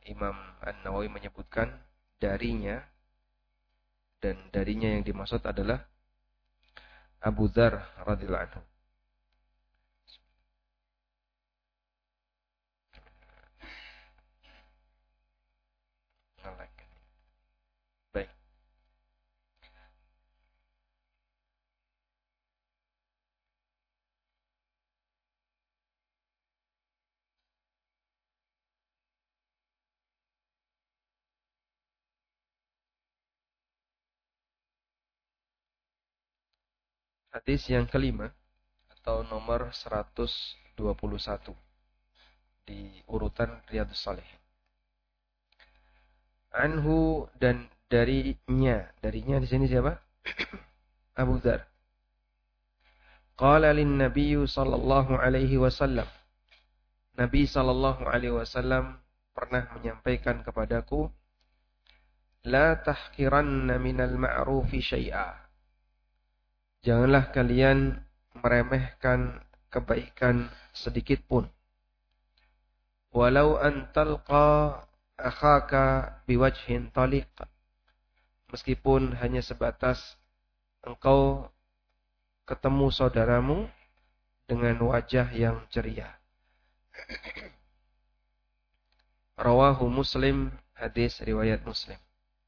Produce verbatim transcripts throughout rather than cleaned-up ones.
Imam An-Nawawi menyebutkan darinya, dan darinya yang dimaksud adalah Abu Dzar radhiyallahu anhu. Baik. Hadis yang kelima atau nomor seratus dua puluh satu di urutan Riyadhus Shalihin. Anhu, dan darinya, darinya di sini siapa? Abu Dzar. Qala lin Nabi sallallahu alaihi wasallam. Nabi sallallahu alaihi wasallam pernah menyampaikan kepadaku, la tahqiranna minal ma'rufi syai'a. Janganlah kalian meremehkan kebaikan sedikit pun. Walau an talqa akhaka biwajhin taliq. Meskipun hanya sebatas engkau ketemu saudaramu dengan wajah yang ceria. Rawahu Muslim, hadis riwayat Muslim.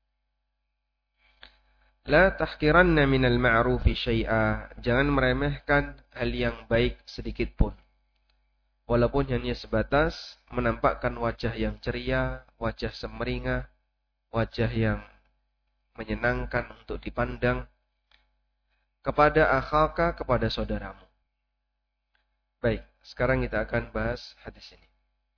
La tahqiranna minal ma'rufi syai'a. Jangan meremehkan hal yang baik sedikit pun. Walaupun hanya sebatas menampakkan wajah yang ceria, wajah semeringah, wajah yang menyenangkan untuk dipandang kepada akhaka, kepada saudaramu. Baik, sekarang kita akan bahas hadis ini.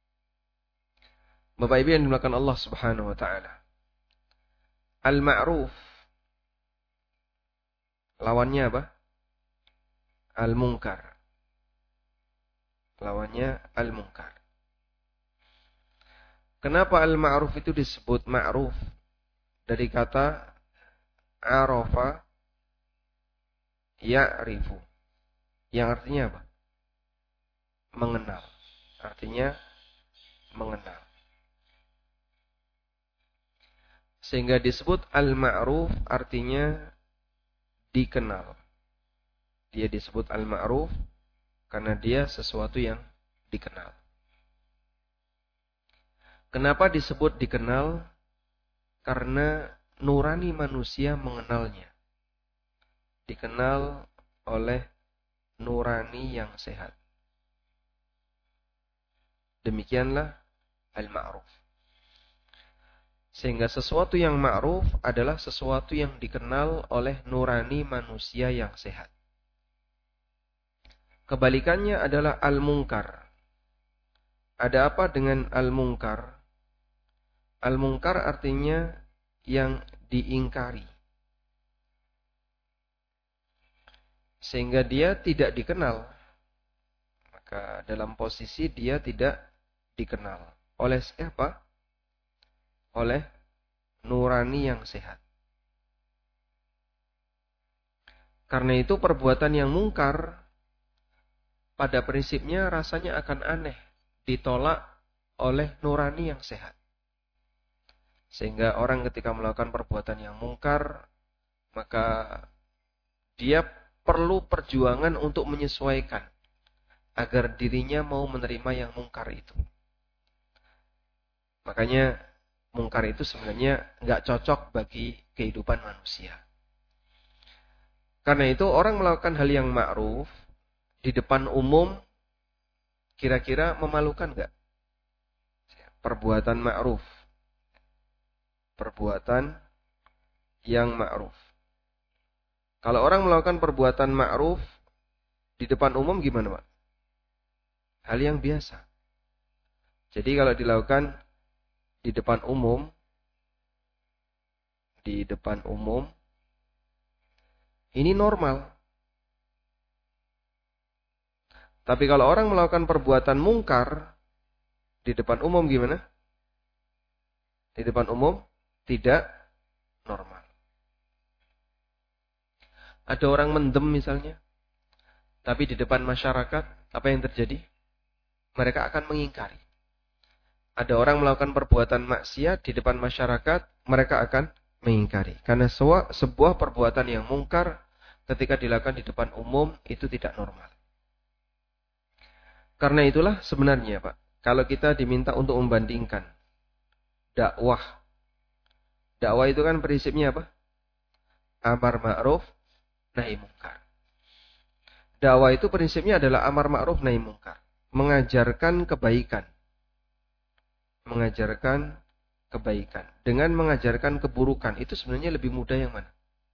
Bapak Ibu yang dimuliakan Allah Subhanahu wa taala. Al-ma'ruf, lawannya apa? Al-munkar. Lawannya al-munkar. Kenapa al-ma'ruf itu disebut ma'ruf? Dari kata arafa ya'rifu. Yang artinya apa? Mengenal. Artinya mengenal. Sehingga disebut al-ma'ruf artinya dikenal. Dia disebut al-ma'ruf karena dia sesuatu yang dikenal. Kenapa disebut dikenal? Karena nurani manusia mengenalnya. Dikenal oleh nurani yang sehat. Demikianlah al-ma'ruf. Sehingga sesuatu yang ma'ruf adalah sesuatu yang dikenal oleh nurani manusia yang sehat. Kebalikannya adalah al-munkar. Ada apa dengan al-munkar? Al-munkar artinya yang diingkari. Sehingga dia tidak dikenal. Maka dalam posisi dia tidak dikenal. Oleh siapa? Oleh nurani yang sehat. Karena itu perbuatan yang mungkar pada prinsipnya rasanya akan aneh ditolak oleh nurani yang sehat. Sehingga orang ketika melakukan perbuatan yang mungkar, maka dia perlu perjuangan untuk menyesuaikan agar dirinya mau menerima yang mungkar itu. Makanya mungkar itu sebenarnya nggak cocok bagi kehidupan manusia. Karena itu orang melakukan hal yang ma'ruf di depan umum kira-kira memalukan nggak? Perbuatan ma'ruf. Perbuatan yang ma'ruf. Kalau orang melakukan perbuatan ma'ruf di depan umum gimana, Pak? Hal yang biasa. Jadi kalau dilakukan di depan umum, di depan umum, ini normal. Tapi kalau orang melakukan perbuatan mungkar di depan umum gimana? Di depan umum tidak normal. Ada orang mendem misalnya, tapi di depan masyarakat apa yang terjadi? Mereka akan mengingkari. Ada orang melakukan perbuatan maksiat di depan masyarakat, mereka akan mengingkari. Karena sebuah perbuatan yang mungkar ketika dilakukan di depan umum itu tidak normal. Karena itulah sebenarnya Pak, kalau kita diminta untuk membandingkan dakwah. Dakwah itu kan prinsipnya apa? Amar ma'ruf, nahi mungkar. Dakwah itu prinsipnya adalah amar ma'ruf, nahi mungkar. Mengajarkan kebaikan. Mengajarkan kebaikan. Dengan mengajarkan keburukan, itu sebenarnya lebih mudah yang mana?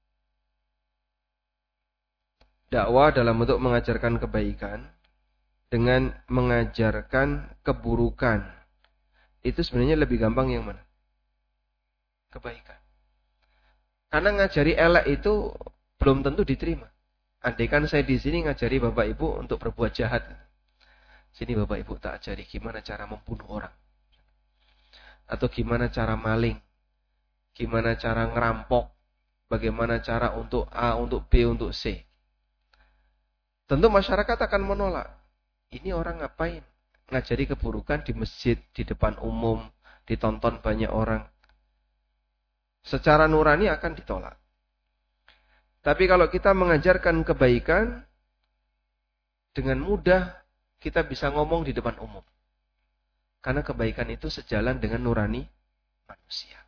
Dakwah dalam bentuk mengajarkan kebaikan dengan mengajarkan keburukan. Itu sebenarnya lebih gampang yang mana? Kebaikan. Karena ngajari elek itu belum tentu diterima. Andaikan saya di sini ngajari Bapak Ibu untuk berbuat jahat. Sini Bapak Ibu tak ajari gimana cara membunuh orang. Atau gimana cara maling. Gimana cara ngerampok. Bagaimana cara untuk A, untuk B, untuk C. Tentu masyarakat akan menolak. Ini orang ngapain? Ngajari keburukan di masjid, di depan umum, ditonton banyak orang. Secara nurani akan ditolak. Tapi kalau kita mengajarkan kebaikan, dengan mudah kita bisa ngomong di depan umum. Karena kebaikan itu sejalan dengan nurani manusia.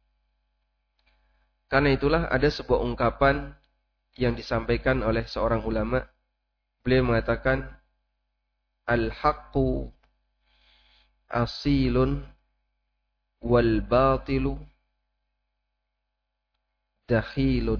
Karena itulah ada sebuah ungkapan yang disampaikan oleh seorang ulama. Beliau mengatakan, Al-haqqu asilun wal batilu dakhilun.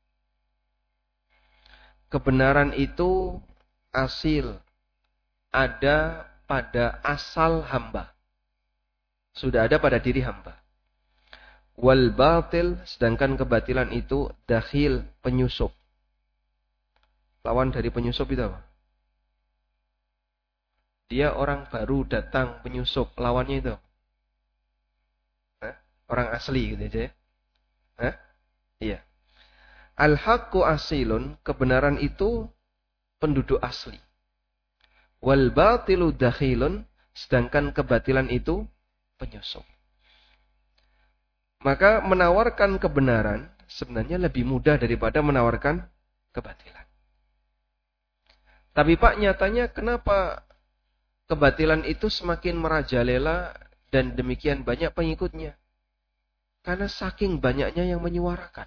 Kebenaran itu asil, ada pada asal hamba. Sudah ada pada diri hamba. Wal batil, sedangkan kebatilan itu dakhil, penyusup. Lawan dari penyusup itu apa? Dia orang baru datang penyusup. Lawannya itu Hah? Orang asli gitu aja ya. Hah? Iya. Al-haqqu asilun, kebenaran itu penduduk asli. Wal batilu dakhilun, sedangkan kebatilan itu penyusup. Maka menawarkan kebenaran sebenarnya lebih mudah daripada menawarkan kebatilan. Tapi Pak, nyatanya kenapa kebatilan itu semakin merajalela dan demikian banyak pengikutnya? Karena saking banyaknya yang menyuarakan.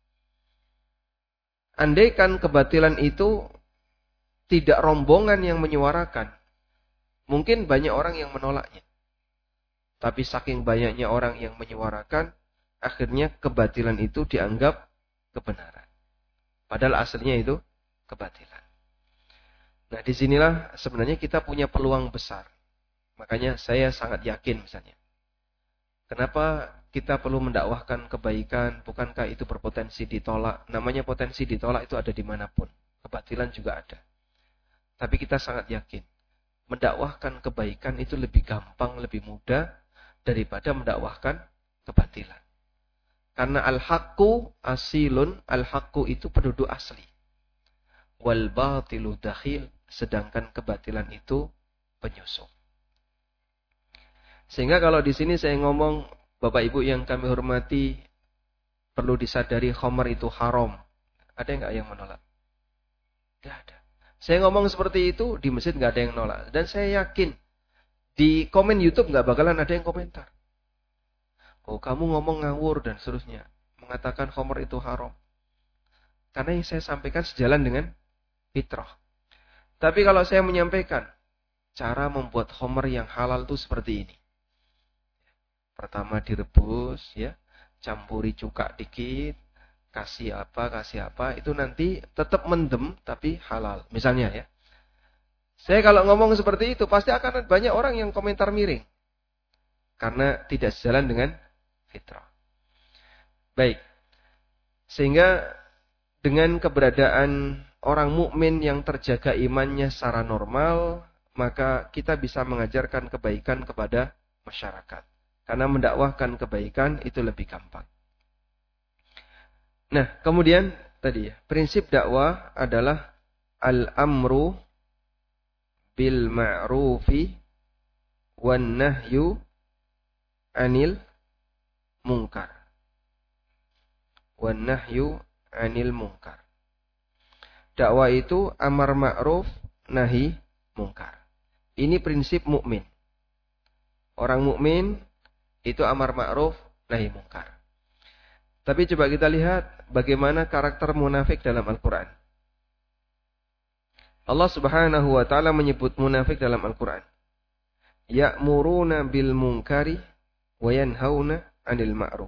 Andaikan kebatilan itu tidak rombongan yang menyuarakan, mungkin banyak orang yang menolaknya. Tapi saking banyaknya orang yang menyuarakan, akhirnya kebatilan itu dianggap kebenaran. Padahal aslinya itu kebatilan. Nah, disinilah sebenarnya kita punya peluang besar. Makanya saya sangat yakin misalnya. Kenapa kita perlu mendakwahkan kebaikan? Bukankah itu berpotensi ditolak? Namanya potensi ditolak itu ada dimanapun. Kebatilan juga ada. Tapi kita sangat yakin. Mendakwahkan kebaikan itu lebih gampang, lebih mudah daripada mendakwahkan kebatilan. Karena al-haqqu asilun, al-haqqu itu penduduk asli. Wal batilu dakhil, sedangkan kebatilan itu penyusup. Sehingga kalau di sini saya ngomong, Bapak Ibu yang kami hormati, perlu disadari khamar itu haram. Ada enggak yang menolak? Tidak ada. Saya ngomong seperti itu, di masjid enggak ada yang nolak. Dan saya yakin, di komen YouTube enggak bakalan ada yang komentar. Oh, kamu ngomong ngawur dan seterusnya. Mengatakan khamar itu haram. Karena yang saya sampaikan sejalan dengan fitrah. Tapi kalau saya menyampaikan, cara membuat khamar yang halal itu seperti ini. Pertama direbus, ya, campuri cuka dikit, kasih apa, kasih apa, itu nanti tetap mendem tapi halal. Misalnya ya. Saya kalau ngomong seperti itu pasti akan banyak orang yang komentar miring. Karena tidak sejalan dengan fitrah. Baik. Sehingga dengan keberadaan orang mukmin yang terjaga imannya secara normal, maka kita bisa mengajarkan kebaikan kepada masyarakat. Karena mendakwahkan kebaikan itu lebih gampang. Nah, kemudian tadi ya, prinsip dakwah adalah al-amru bil ma'rufi wan nahyu anil munkar. Wan nahyu anil munkar. Dakwah itu amar ma'ruf nahi munkar. Ini prinsip mukmin. Orang mukmin itu amar ma'ruf nahi munkar. Tapi coba kita lihat bagaimana karakter munafik dalam Al-Quran. Allah Subhanahu wa taala menyebut munafik dalam Al-Quran. Ya'muruna bil munkari wa yanhauna 'anil ma'ruf.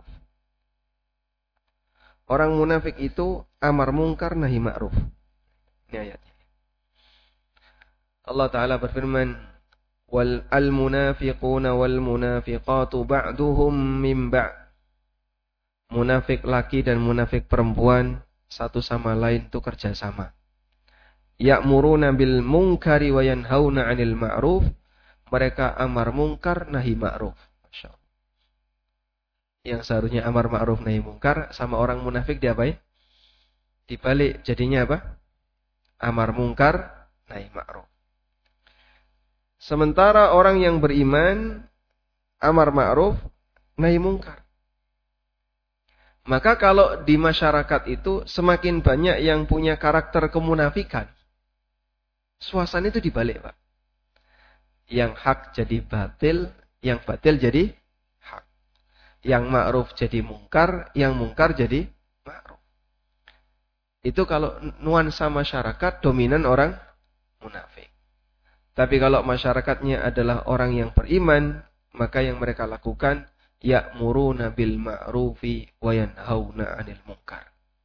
Orang munafik itu amar munkar nahi ma'ruf. Ini ayatnya. Allah taala berfirman, "Wal al-munafiquna wal munafiqatu ba'duhum min ba'd." Munafik laki dan munafik perempuan satu sama lain itu kerjasama. Ya'muruna bil munkari wa yanhauna 'anil ma'ruf. Mereka amar munkar nahi ma'ruf. Masya Allah. Yang seharusnya amar ma'ruf nahi munkar sama orang munafik diapain? Dibalik jadinya apa? Amar munkar nahi ma'ruf. Sementara orang yang beriman amar ma'ruf nahi munkar. Maka kalau di masyarakat itu semakin banyak yang punya karakter kemunafikan, suasana itu dibalik, Pak. Yang hak jadi batil, yang batil jadi hak. Yang ma'ruf jadi mungkar, yang mungkar jadi ma'ruf. Itu kalau nuansa masyarakat dominan orang munafik. Tapi kalau masyarakatnya adalah orang yang beriman, maka yang mereka lakukan ya'muruna bil ma'rufi wa yanhauna 'anil munkar.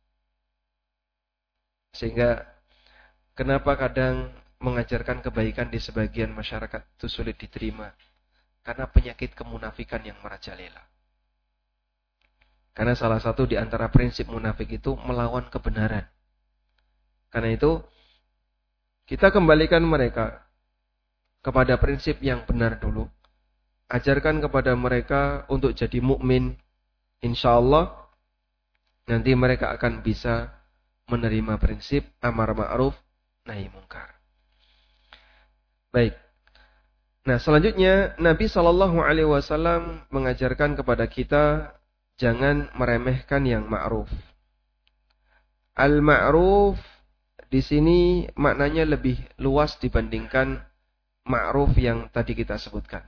Sehingga kenapa kadang mengajarkan kebaikan di sebagian masyarakat itu sulit diterima? Karena penyakit kemunafikan yang merajalela. Karena salah satu di antara prinsip munafik itu melawan kebenaran. Karena itu kita kembalikan mereka kepada prinsip yang benar dulu. Ajarkan kepada mereka untuk jadi mukmin. Insyaallah nanti mereka akan bisa menerima prinsip amar ma'ruf nahi munkar. Baik. Nah, selanjutnya Nabi shallallahu alaihi wasallam mengajarkan kepada kita jangan meremehkan yang ma'ruf. Al-ma'ruf di sini maknanya lebih luas dibandingkan ma'ruf yang tadi kita sebutkan.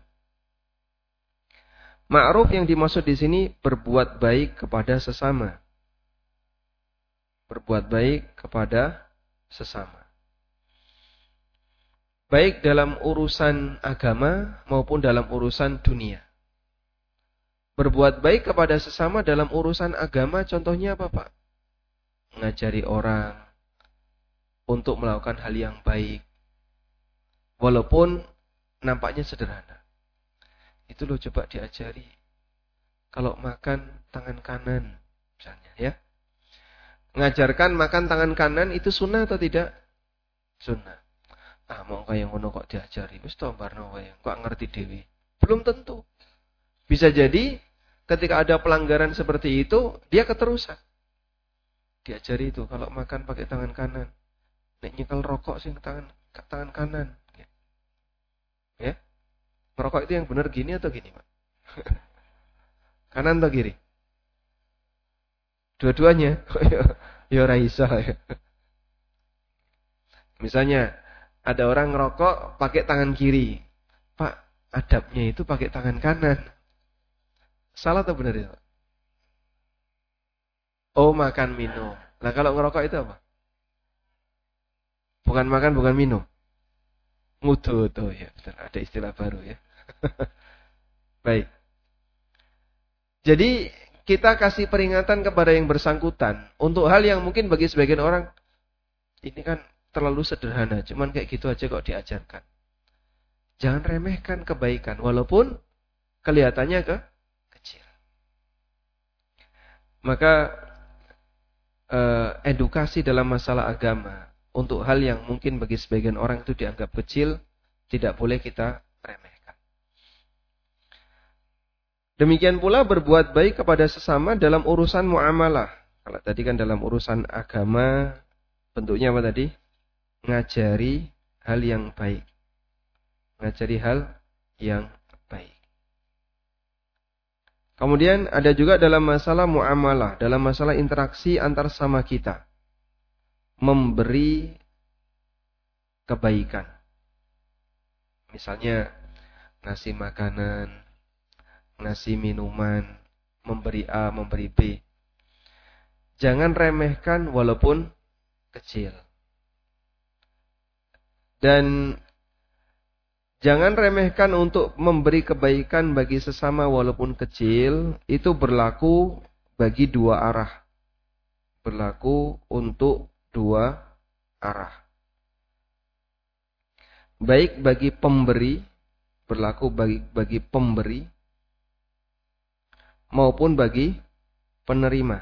Ma'ruf yang dimaksud di sini berbuat baik kepada sesama. Berbuat baik kepada sesama. Baik dalam urusan agama maupun dalam urusan dunia. Berbuat baik kepada sesama dalam urusan agama contohnya apa, Pak? Mengajari orang untuk melakukan hal yang baik. Walaupun nampaknya sederhana. Itu loh coba diajari. Kalau makan tangan kanan misalnya ya. Mengajarkan makan tangan kanan itu sunnah atau tidak? Sunnah. Ah mau kaya ngono kok diajari. Wis to barno wae. Kok ngerti dhewe. Belum tentu. Bisa jadi ketika ada pelanggaran seperti itu dia keterusan. Diajari itu kalau makan pakai tangan kanan. Nek nyekel rokok sing tangan tangan kanan. Ya. Merokok itu yang benar gini atau gini, Pak? Kanan atau kiri? Dua-duanya. Ya ora iso. Misalnya ada orang ngerokok pakai tangan kiri. Pak, adabnya itu pakai tangan kanan. Salah atau benar itu? Oh, makan minum. Nah, kalau ngerokok itu apa? Bukan makan, bukan minum. Ngudut, oh ya, betul. Ada istilah baru ya. Baik. Jadi kita kasih peringatan kepada yang bersangkutan untuk hal yang mungkin bagi sebagian orang ini kan terlalu sederhana, cuman kayak gitu aja kok diajarkan. Jangan remehkan kebaikan walaupun kelihatannya ke kecil. Maka eh, edukasi dalam masalah agama untuk hal yang mungkin bagi sebagian orang itu dianggap kecil tidak boleh kita remehkan. Demikian pula berbuat baik kepada sesama dalam urusan muamalah. Kalau tadi kan dalam urusan agama, bentuknya apa tadi? Ngajari hal yang baik. Ngajari hal yang baik. Kemudian ada juga dalam masalah muamalah, dalam masalah interaksi antar sama kita. Memberi kebaikan. Misalnya ngasih makanan, ngasih minuman, memberi A, memberi B. Jangan remehkan walaupun kecil. Dan jangan remehkan untuk memberi kebaikan bagi sesama walaupun kecil. Itu berlaku bagi dua arah. Berlaku untuk dua arah. Baik bagi pemberi, berlaku bagi, bagi pemberi, maupun bagi penerima.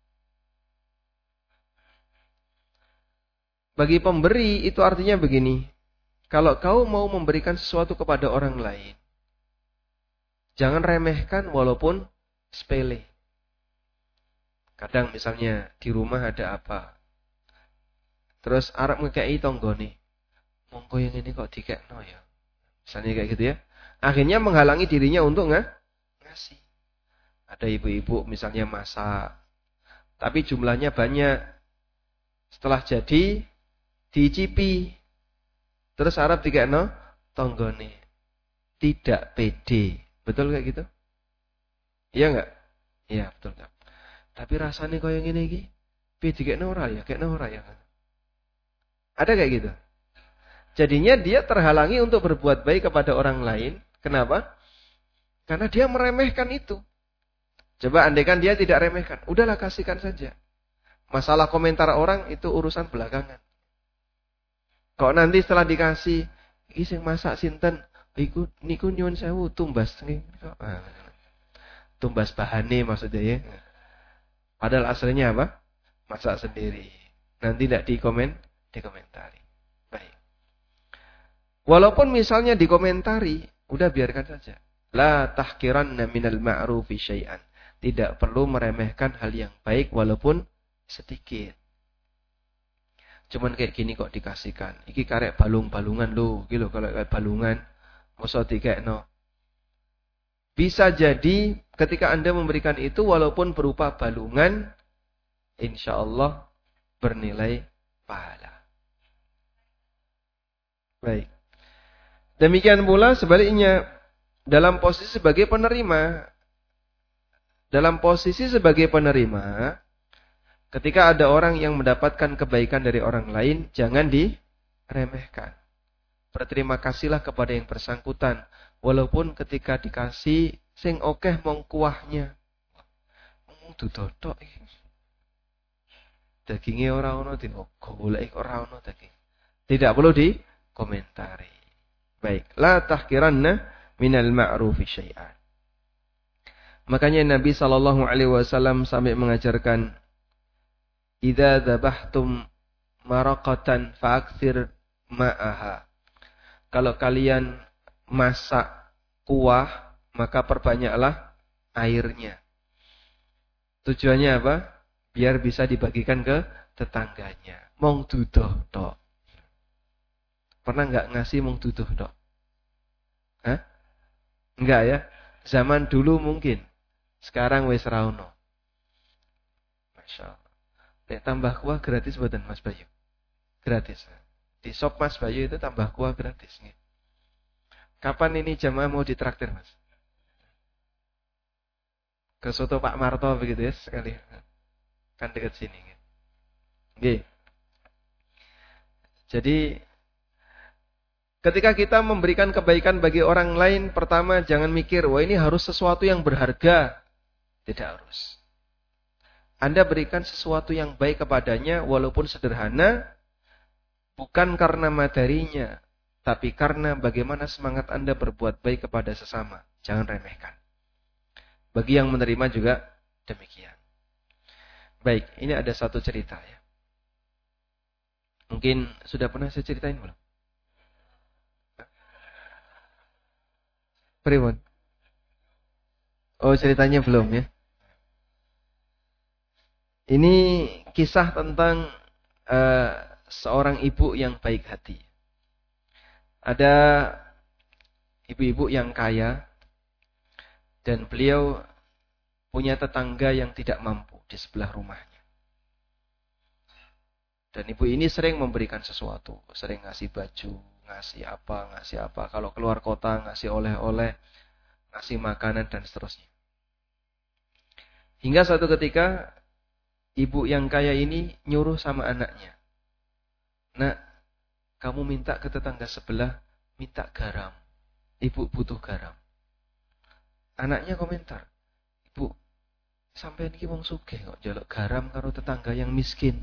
Bagi pemberi itu artinya begini. Kalau kau mau memberikan sesuatu kepada orang lain, jangan remehkan walaupun sepele. Kadang misalnya di rumah ada apa, terus arep ngekei tonggone, mongko yang ini kok dikekno ya. Misalnya kayak gitu ya. Akhirnya menghalangi dirinya untuk nggak ngasih. Ada ibu-ibu misalnya masak, tapi jumlahnya banyak. Setelah jadi, diicipi. Terus Arab dikekno tonggone. Tidak pede. Betul kayak gitu? Iya enggak? Iya, betul enggak? Tapi rasanya kok yang ini iki, pede dikekno ora ya, kekno ora ya. Ada kayak gitu. Jadinya dia terhalangi untuk berbuat baik kepada orang lain. Kenapa? Karena dia meremehkan itu. Coba andaikan dia tidak remehkan, udahlah kasihkan saja. Masalah komentar orang itu urusan belakangan. Kok nanti setelah dikasih, iki sing masak sinten, iku niku nyuwun sewu tumbas tumbas bahane maksudnya ya. Padahal aslinya apa? Masak sendiri. Nanti tidak dikomen, dikomentari. Baik. Walaupun misalnya dikomentari, udah biarkan saja. La tahkiranna minal ma'rufi syai'an. Tidak perlu meremehkan hal yang baik walaupun sedikit. Cuman kayak gini kok dikasihkan. Iki karek balung-balungan lho. Iki lho kalau kayak balungan. Masa dikekno. Bisa jadi ketika Anda memberikan itu walaupun berupa balungan. Insya Allah bernilai pahala. Baik. Demikian pula sebaliknya. Dalam posisi sebagai penerima. Dalam posisi sebagai penerima. Ketika ada orang yang mendapatkan kebaikan dari orang lain, jangan diremehkan. Berterima kasihlah kepada yang bersangkutan. Walaupun ketika dikasih, sing okeh mong kuahnya. Mong dudodok. Dagingnya orang-orang digolek orang-orang daging. Tidak perlu dikomentari. Baik. La tahkiranna minal ma'rufi syai'an. Makanya Nabi shallallahu alaihi wasallam sampai mengajarkan, Idza dzabhtum maraqatan fa'aktsir ma'aha. Kalau kalian masak kuah, maka perbanyaklah airnya. Tujuannya apa? Biar bisa dibagikan ke tetangganya. Mong duduh tok. Pernah enggak ngasih mong duduh tok? Hah? Enggak ya? Zaman dulu mungkin. Sekarang wis ra ono. Masyaallah. Nek tambah kuah gratis buatan Mas Bayu. Gratis. Di shop Mas Bayu itu tambah kuah gratis. Kapan ini jamaah mau ditraktir Mas? Ke soto Pak Marto begitu ya sekali. Kan dekat sini. Oke. Jadi ketika kita memberikan kebaikan bagi orang lain, pertama jangan mikir, wah ini harus sesuatu yang berharga. Tidak harus. Anda berikan sesuatu yang baik kepadanya walaupun sederhana, bukan karena materinya, tapi karena bagaimana semangat Anda berbuat baik kepada sesama. Jangan remehkan. Bagi yang menerima juga demikian. Baik, ini ada satu cerita ya. Mungkin sudah pernah saya ceritain belum? Pribon? Oh, ceritanya belum ya. Ini kisah tentang uh, seorang ibu yang baik hati. Ada ibu-ibu yang kaya dan beliau punya tetangga yang tidak mampu di sebelah rumahnya. Dan ibu ini sering memberikan sesuatu, sering ngasih baju, ngasih apa, ngasih apa. Kalau keluar kota, ngasih oleh-oleh, ngasih makanan, dan seterusnya. Hingga suatu ketika, ibu yang kaya ini nyuruh sama anaknya. Nak, kamu minta ke tetangga sebelah, minta garam. Ibu butuh garam. Anaknya komentar, Ibu, sampai ini wong sugih kok njaluk garam karo tetangga yang miskin.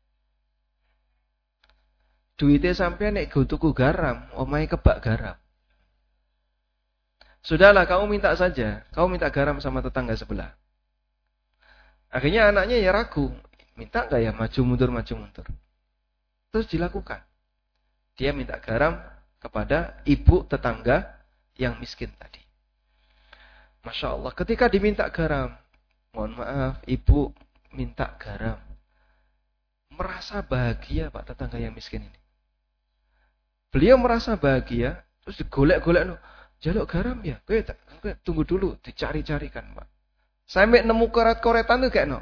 Duitnya sampai nek go tuku garam, omahe kebak garam. Sudahlah, kamu minta saja. Kamu minta garam sama tetangga sebelah. Akhirnya anaknya ya ragu. Minta enggak ya maju mundur, maju mundur. Terus dilakukan. Dia minta garam kepada ibu tetangga yang miskin tadi. Masya Allah, ketika diminta garam, mohon maaf, ibu minta garam. Merasa bahagia Pak tetangga yang miskin ini. Beliau merasa bahagia, terus digolek-golek, no, jaluk garam ya, kowe tunggu dulu, dicari-carikan Pak. Sampai nemu koret-koretan tuh kayak no.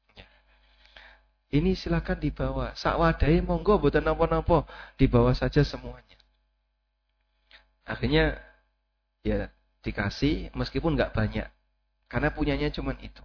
Ini silakan dibawa, sak wadahe monggo mboten napa-napa, dibawa saja semuanya. Akhirnya ya dikasih meskipun nggak banyak, karena punyanya cuma itu.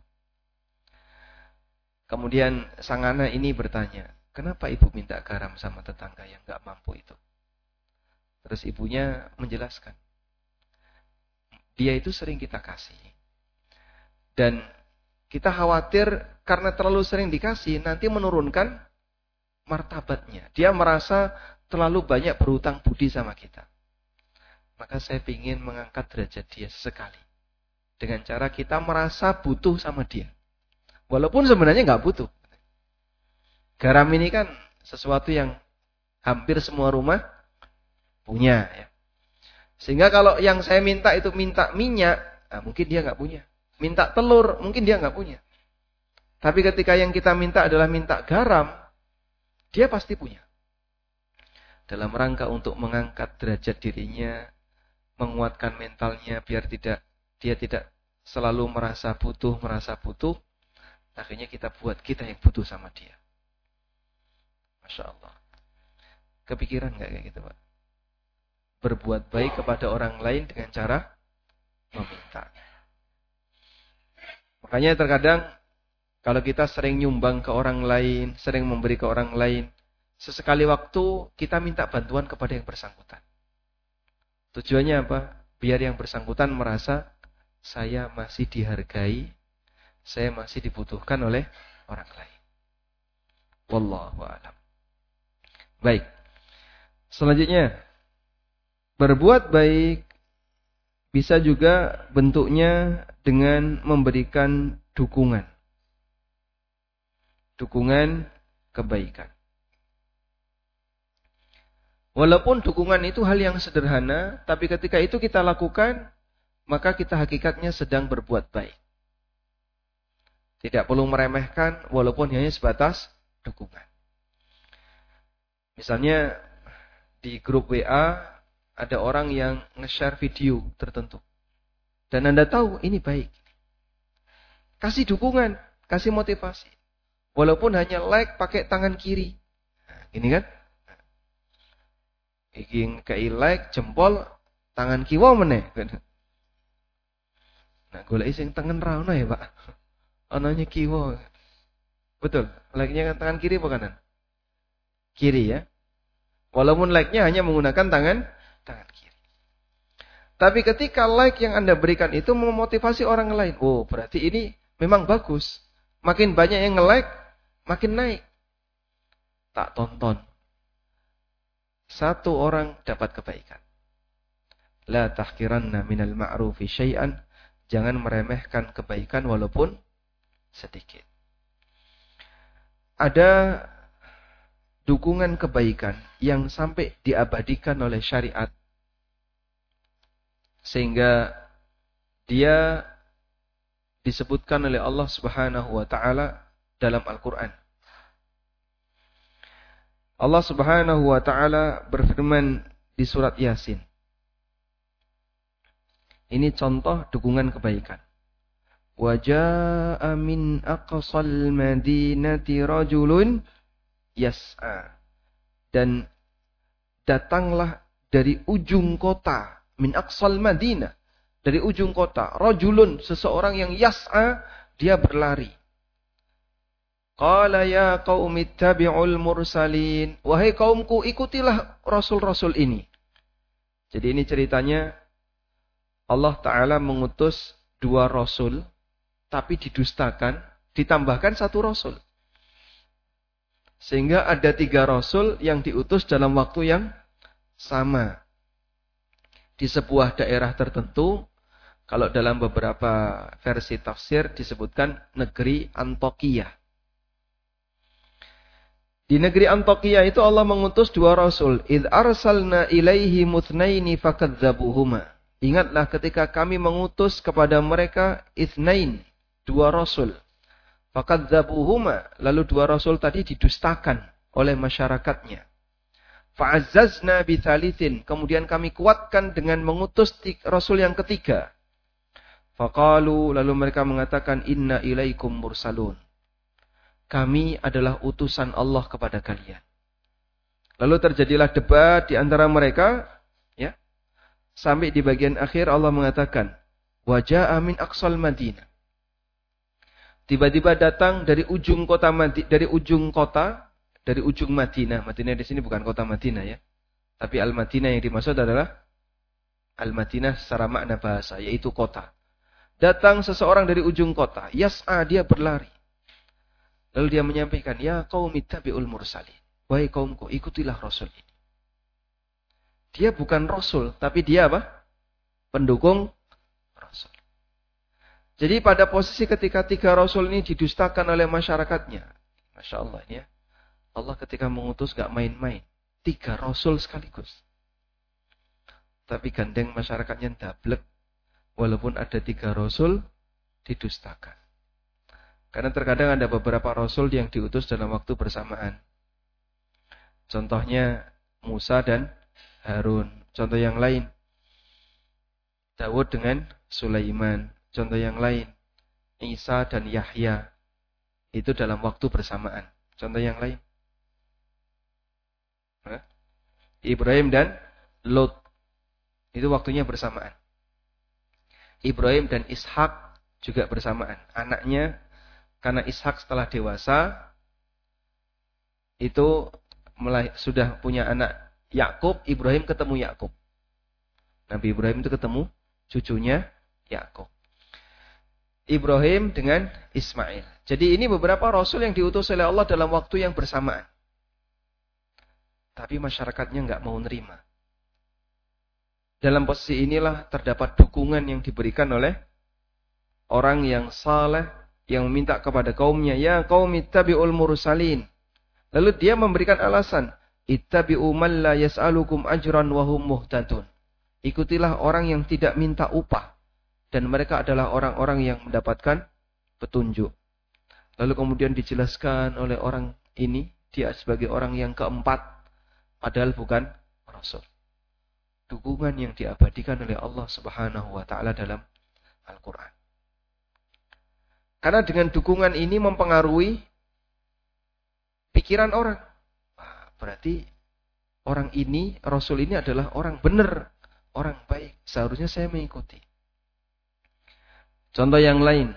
Kemudian sang anak ini bertanya, kenapa ibu minta garam sama tetangga yang nggak mampu itu? Terus ibunya menjelaskan, dia itu sering kita kasih. Dan kita khawatir karena terlalu sering dikasih, nanti menurunkan martabatnya. Dia merasa terlalu banyak berutang budi sama kita. Maka saya ingin mengangkat derajat dia sesekali. Dengan cara kita merasa butuh sama dia. Walaupun sebenarnya nggak butuh. Garam ini kan sesuatu yang hampir semua rumah punya. Ya. Sehingga kalau yang saya minta itu minta minyak, nah mungkin dia nggak punya. Minta telur, mungkin dia nggak punya. Tapi ketika yang kita minta adalah minta garam, dia pasti punya. Dalam rangka untuk mengangkat derajat dirinya, menguatkan mentalnya biar tidak dia tidak selalu merasa butuh, merasa butuh, akhirnya kita buat kita yang butuh sama dia. Masya Allah. Kepikiran nggak kayak gitu Pak? Berbuat baik kepada orang lain dengan cara meminta. Makanya terkadang kalau kita sering nyumbang ke orang lain, sering memberi ke orang lain, sesekali waktu kita minta bantuan kepada yang bersangkutan. Tujuannya apa? Biar yang bersangkutan merasa saya masih dihargai, saya masih dibutuhkan oleh orang lain. Wallahu a'lam. Baik. Selanjutnya, berbuat baik bisa juga bentuknya dengan memberikan dukungan. Dukungan kebaikan. Walaupun dukungan itu hal yang sederhana, tapi ketika itu kita lakukan, maka kita hakikatnya sedang berbuat baik. Tidak perlu meremehkan, walaupun hanya sebatas dukungan. Misalnya, di grup W A, ada orang yang nge-share video tertentu. Dan Anda tahu, ini baik. Kasih dukungan, kasih motivasi. Walaupun hanya like pakai tangan kiri. Nah, gini kan? Ingin kei like jempol tangan kiwa meneh. Nah, golek sing tangan ra ono ya, Pak. Onone kiwa. Betul. Like-nya kan tangan kiri apa kanan? Kiri ya. Walaupun like-nya hanya menggunakan tangan tangan kiri. Tapi ketika like yang Anda berikan itu memotivasi orang lain, oh, berarti ini memang bagus. Makin banyak yang nge-like, makin naik. Tak tonton. Satu orang dapat kebaikan. La tahkiranna minal ma'rufi syai'an. Jangan meremehkan kebaikan walaupun sedikit. Ada dukungan kebaikan yang sampai diabadikan oleh syariat. Sehingga dia disebutkan oleh Allah Subhanahu wa taala dalam Al-Qur'an. Allah Subhanahu wa taala berfirman di surat Yasin. Ini contoh dukungan kebaikan. Waja'a min aqsal madinati rajulun yas'a. Dan datanglah dari ujung kota, min aqsal madinah, dari ujung kota, rajulun, seseorang yang yas'a, dia berlari. Qala ya qaumi ittabi'ul mursalin. Wahai kaumku, ikutilah rasul-rasul ini. Jadi ini ceritanya Allah Ta'ala mengutus dua rasul, tapi didustakan, ditambahkan satu rasul. Sehingga ada tiga rasul yang diutus dalam waktu yang sama. Di sebuah daerah tertentu, kalau dalam beberapa versi tafsir disebutkan negeri Antioquia. Di negeri Antioquia itu Allah mengutus dua rasul. Idh arsalna ilaihi muthnaini fakadzabuhuma. Ingatlah ketika kami mengutus kepada mereka itsnain, dua rasul. Fakadzabuhuma, lalu dua rasul tadi didustakan oleh masyarakatnya. Fa'azzazna bitsalitsin, kemudian kami kuatkan dengan mengutus rasul yang ketiga. Faqalu, lalu mereka mengatakan inna ilaikum mursalun. Kami adalah utusan Allah kepada kalian. Lalu terjadilah debat di antara mereka, ya. Sampai di bagian akhir Allah mengatakan, waja'a min aqsal Madinah. Tiba-tiba datang dari ujung kota dari ujung kota, dari ujung Madinah. Madinah di sini bukan kota Madinah ya. Tapi Al-Madinah yang dimaksud adalah Al-Madinah secara makna bahasa, yaitu kota. Datang seseorang dari ujung kota, yas'a, dia berlari. Lalu dia menyampaikan, ya qaumi ittabi'ul mursalin. Wahai kaumku, ikutilah rasul ini. Dia bukan rasul, tapi dia apa? Pendukung rasul. Jadi pada posisi ketika tiga rasul ini didustakan oleh masyarakatnya. Masya Allah ya. Allah ketika mengutus gak main-main. Tiga rasul sekaligus. Tapi gandeng masyarakatnya dablek. Walaupun ada tiga rasul, didustakan. Karena terkadang ada beberapa rasul yang diutus dalam waktu bersamaan. Contohnya Musa dan Harun. Contoh yang lain, Daud dengan Sulaiman. Contoh yang lain, Isa dan Yahya. Itu dalam waktu bersamaan. Contoh yang lain, Hah? Ibrahim dan Lot. Itu waktunya bersamaan. Ibrahim dan Ishak juga bersamaan. Anaknya, karena Ishak setelah dewasa, itu mulai, sudah punya anak Yakub, Ibrahim ketemu Yakub. Nabi Ibrahim itu ketemu cucunya Yakub. Ibrahim dengan Ismail. Jadi ini beberapa rasul yang diutus oleh Allah dalam waktu yang bersamaan. Tapi masyarakatnya nggak mau nerima. Dalam posisi inilah terdapat dukungan yang diberikan oleh orang yang saleh, yang meminta kepada kaumnya, ya qaumi ittabi'ul mursalin. Lalu dia memberikan alasan, ittabi'u man la yas'alukum ajran wa hum muhtadun. Ikutilah orang yang tidak minta upah, dan mereka adalah orang-orang yang mendapatkan petunjuk. Lalu kemudian dijelaskan oleh orang ini, dia sebagai orang yang keempat, padahal bukan rasul. Dukungan yang diabadikan oleh Allah Subhanahu wa taala dalam Al-Qur'an. Karena dengan dukungan ini mempengaruhi pikiran orang. Wah, berarti orang ini, rasul ini adalah orang benar, orang baik. Seharusnya saya mengikuti. Contoh yang lain.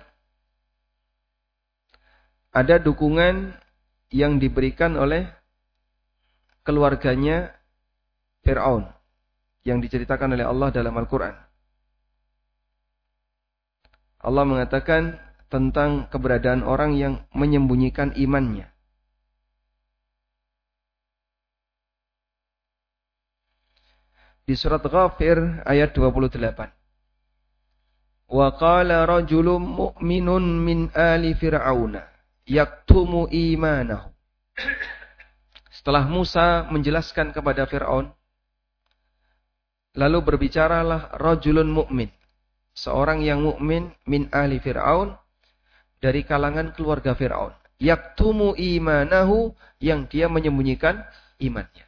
Ada dukungan yang diberikan oleh keluarganya Fir'aun yang diceritakan oleh Allah dalam Al-Quran. Allah mengatakan tentang keberadaan orang yang menyembunyikan imannya. Di surat Ghafir ayat dua puluh delapan. Wa qala rajulun mu'minun min ali fir'auna yaktumu imanahu. Setelah Musa menjelaskan kepada Fir'aun, lalu berbicaralah rajulun mu'min, seorang yang mukmin min ali Fir'aun, dari kalangan keluarga Fir'aun. Yaktumu imanahu, yang dia menyembunyikan imannya.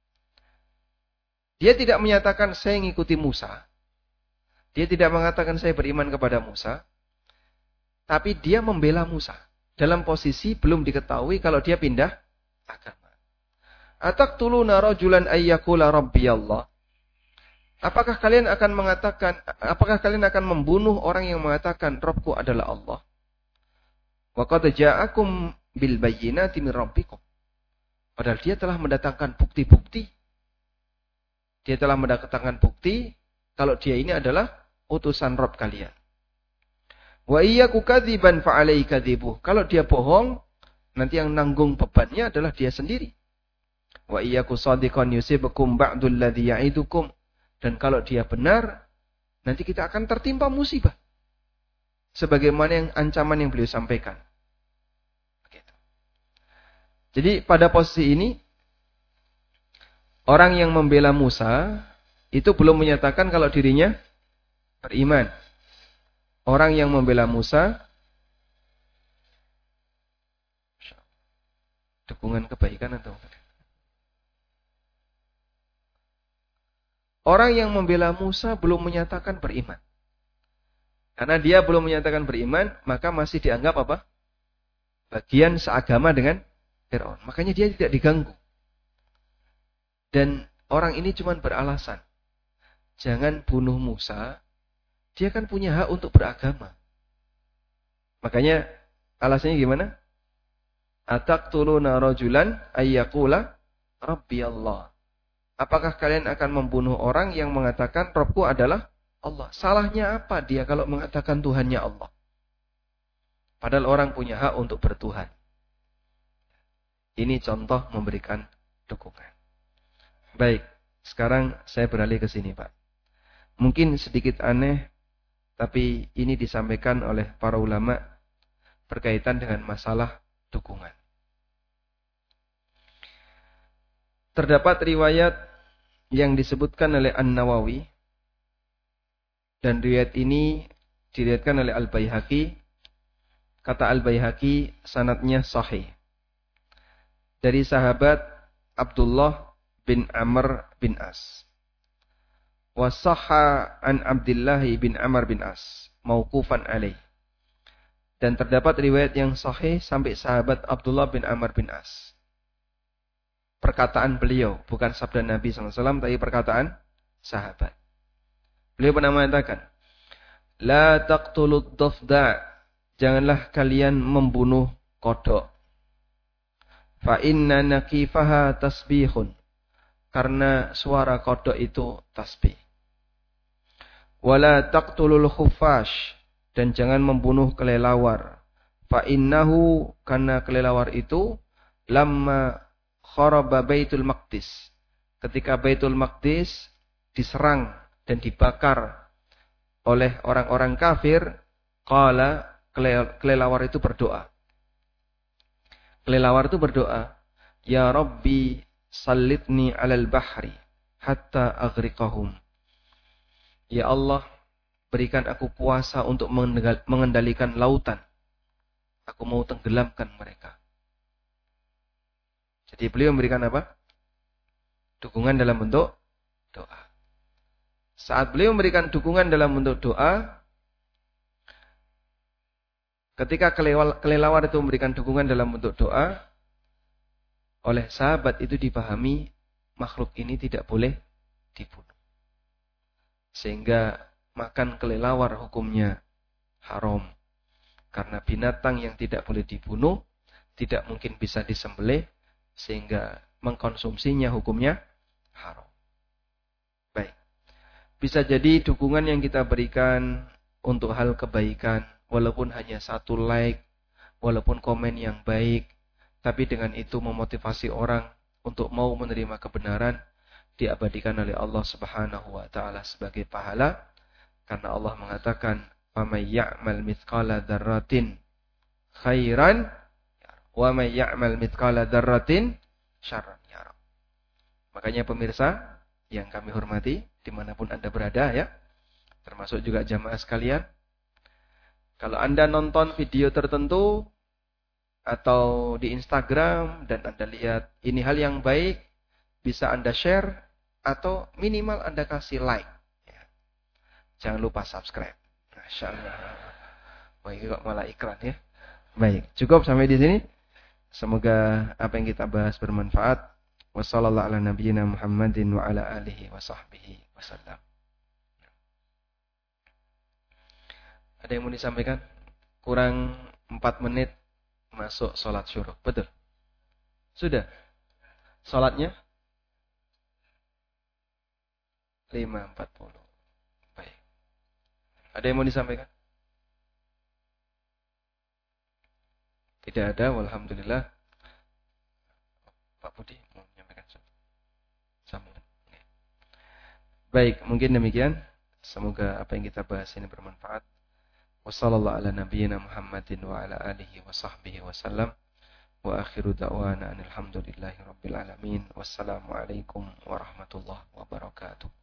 Dia tidak menyatakan saya mengikuti Musa. Dia tidak mengatakan saya beriman kepada Musa. tapi dia membela Musa. Dalam posisi belum diketahui kalau dia pindah agama. Ataqtuluna rajulan ayyakula rabbiyallah. Apakah kalian akan mengatakan, apakah kalian akan membunuh orang yang mengatakan Rabbku adalah Allah? Wa qad ja'akum bil bayyinati min rabbikum. Padahal dia telah mendatangkan bukti-bukti. Dia telah mendatangkan bukti kalau dia ini adalah utusan Rabb kalian. Wa iyyaku kadziban fa alaihi kadzibuh. Kalau dia bohong, nanti yang nanggung bebannya adalah dia sendiri. Wa iyyaku shadiqan yusibukum ba'dul ladzi ya'idukum. Dan kalau dia benar, nanti kita akan tertimpa musibah. Sebagaimana yang ancaman yang beliau sampaikan. Begitu. Jadi pada posisi ini, orang yang membela Musa, itu belum menyatakan kalau dirinya beriman. Orang yang membela Musa, dukungan kebaikan atau orang yang membela Musa belum menyatakan beriman. Karena dia belum menyatakan beriman, maka masih dianggap apa? Bagian seagama dengan Fir'aun. Makanya dia tidak diganggu. Dan orang ini cuma beralasan. Jangan bunuh Musa. Dia kan punya hak untuk beragama. Makanya alasannya gimana? Ataqtuluna rajulan ayyakula Rabbi Allah. Apakah kalian akan membunuh orang yang mengatakan Rabbku adalah Allah? Salahnya apa dia kalau mengatakan Tuhannya Allah? Padahal orang punya hak untuk bertuhan. Ini contoh memberikan dukungan. Baik, sekarang saya beralih ke sini, Pak. Mungkin sedikit aneh, tapi ini disampaikan oleh para ulama berkaitan dengan masalah dukungan. Terdapat riwayat yang disebutkan oleh An-Nawawi, dan riwayat ini diriwayatkan oleh Al-Baihaqi. Kata Al-Baihaqi, sanadnya sahih. Dari sahabat Abdullah bin Amr bin As. Wa sahha an Abdullah bin Amr bin As, mauqufan alaih. Dan terdapat riwayat yang sahih sampai sahabat Abdullah bin Amr bin As. Perkataan beliau, bukan sabda Nabi shallallahu alaihi wasallam, tapi perkataan sahabat. Beliau pernah mengatakan, La taqtulud dafda, janganlah kalian membunuh kodok. Fa inna nakifaha tasbihun, karena suara kodok itu tasbih. Wala taqtulul khufash, dan jangan membunuh kelelawar. Fa innahu, karena kelelawar itu lamma kharaba Baitul Maqdis. Ketika Baitul Maqdis diserang dan dibakar oleh orang-orang kafir, qala, kelelawar itu berdoa. Kelelawar itu berdoa, Ya Rabbi sallitni alal bahri hatta aghriqahum. Ya Allah, berikan aku kuasa untuk mengendalikan lautan. Aku mau tenggelamkan mereka. Jadi beliau memberikan apa? Dukungan dalam bentuk doa. Saat beliau memberikan dukungan dalam bentuk doa, ketika kelelawar itu memberikan dukungan dalam bentuk doa, oleh sahabat itu dipahami makhluk ini tidak boleh dibunuh. Sehingga makan kelelawar hukumnya haram. Karena binatang yang tidak boleh dibunuh, tidak mungkin bisa disembelih, sehingga mengkonsumsinya hukumnya haram. Baik. Bisa jadi dukungan yang kita berikan untuk hal kebaikan, walaupun hanya satu like, walaupun komen yang baik, tapi dengan itu memotivasi orang untuk mau menerima kebenaran, diabadikan oleh Allah Subhanahu wa taala sebagai pahala, karena Allah mengatakan, "Faman ya'mal mithqala dzarratin khairan wa may ya'mal mithqala dzarratin syarran yara." Makanya pemirsa yang kami hormati dimanapun Anda berada ya, termasuk juga jamaah sekalian, kalau Anda nonton video tertentu atau di Instagram dan Anda lihat ini hal yang baik, bisa Anda share atau minimal Anda kasih like ya. Jangan lupa subscribe. Masya Allah. Wah, ini kok malah iklan ya. Baik, cukup sampai di sini. Semoga apa yang kita bahas bermanfaat. Wassallallahu ala nabiyyina Muhammadin wa ala alihi wa sahbihi wasallam. Ada yang mau disampaikan? Kurang empat menit masuk sholat syuruk. Betul? Sudah? Sholatnya? lima empat puluh. Baik. Ada yang mau disampaikan? Tidak ada, walhamdulillah. Pak Budi mau menyampaikan sambungan. Baik, mungkin demikian. Semoga apa yang kita bahas ini bermanfaat. Wassallallahu ala nabiyyina Muhammadin wa ala alihi wa sahbihi wasallam. Wa akhiru da'wana alhamdulillahi rabbil alamin. Wassalamualaikum warahmatullahi wabarakatuh.